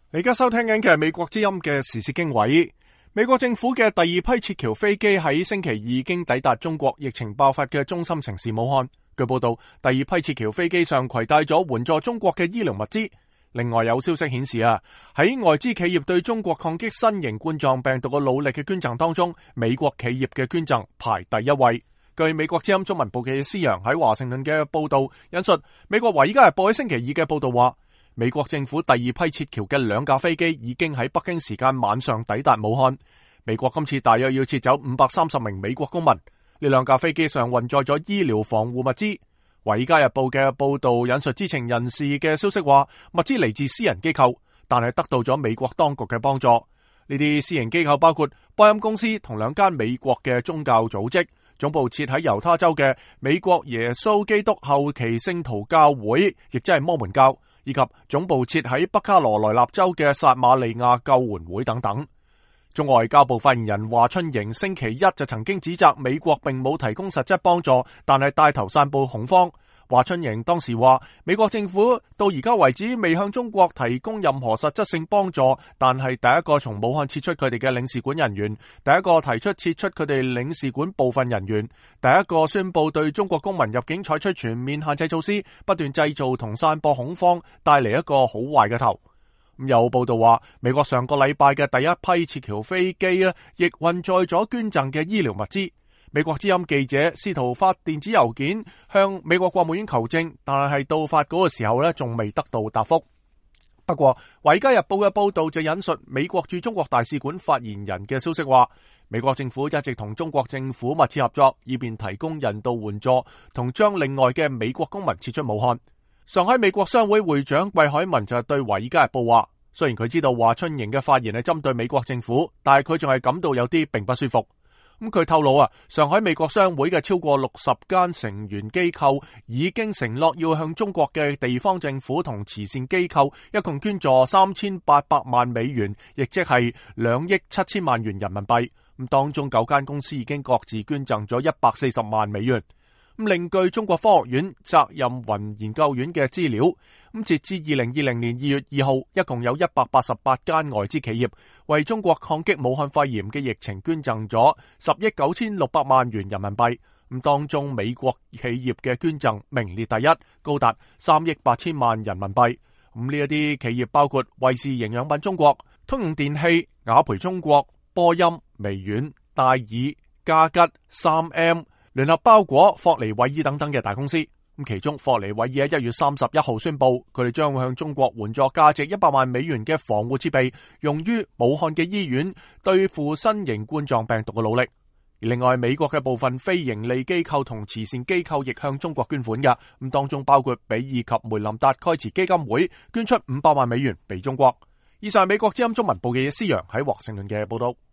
你而家收聽緊嘅係美國之音嘅時事經緯。美國政府嘅第二批撤僑飛機喺星期二已經抵達中國疫情爆發嘅中心城市武漢。據報道，第二批撤僑飛機上攜帶咗援助中國嘅醫療物資。另外有消息顯示喺外資企業對中國抗擊新型冠狀病毒嘅努力嘅捐贈當中，美國企業嘅捐贈排第一位。據美國之音中文部記者施洋喺華盛頓嘅報道引述美國華爾街日報喺星期二嘅報道話，美國政府第二批撤僑嘅2架飛機已經喺北京時間晚上抵達武漢。美國今次大約要撤走530名美國公民。呢2架飛機上運載咗醫療防護物資。華爾街日報嘅報道引述知情人士嘅消息話，物資嚟自私人機構，但係得到咗美國當局嘅幫助。呢啲私人機構包括波音公司同2間美國嘅宗教組織，總部設喺猶他州嘅美國耶穌基督後期聖徒教會，亦即係摩門教，以及總部設喺北卡羅來納州嘅撒瑪利亞救援會等等。中國外交部發言人華春瑩星期一就曾經指責美國並冇提供實質幫助，但係帶頭散布恐慌。華春瑩當時話，美國政府到而家為止未向中國提供任何實質性幫助，但係第一個從武漢撤出佢哋嘅領事館人員，第一個提出撤出佢哋領事館部分人員，第一個宣布對中國公民入境採取全面限制措施，不斷製造同散播恐慌，帶嚟一個好壞嘅頭。有報道話，美國上個禮拜嘅第一批撤僑飛機亦運載咗捐贈嘅醫療物資。美國之音記者試圖發電子郵件向美國國務院求證，但係到發稿嘅時候仲未得到答覆。不過華爾街日報嘅報道就引述美國駐中國大使館發言人嘅消息話，美國政府一直同中國政府密切合作，以便提供人道援助同將另外嘅美國公民撤出武漢。上海美國商會會長季海文就對華爾街日報話，雖然佢知道華春瑩嘅發言係針對美國政府，但係佢仲係感到有啲並不舒服。佢透露上海美國商會嘅超過60間成員機構已經承諾要向中國嘅地方政府同慈善機構一共捐助3800萬美元，亦即係2億7000萬元人民幣。當中9間公司已經各自捐贈咗140萬美元。另據中國科學院責任雲研究院嘅資料，截至2020年2月2號，一共有188間外資企業為中國抗擊武漢肺炎嘅疫情捐贈咗10億9600萬元人民幣。當中美國企業嘅捐贈名列第一，高達3億8000萬人民幣。呢一啲企業包括衛士營養品中國、通用電氣、雅培中國、波音、微軟、戴爾、嘉吉、3M、聯合包裹、霍尼韋爾等等嘅大公司。其中霍尼韋爾喺1月31號宣布，佢哋將會向中國援助價值100萬美元嘅防護設備，用於武漢嘅醫院對付新型冠狀病毒嘅努力。而另外，美國嘅部分非盈利機構同慈善機構亦向中國捐款嘅，當中包括比爾及梅林達蓋茨基金會捐出500萬美元俾中國。以上係美國之音中文部記者施洋喺華盛頓嘅報道。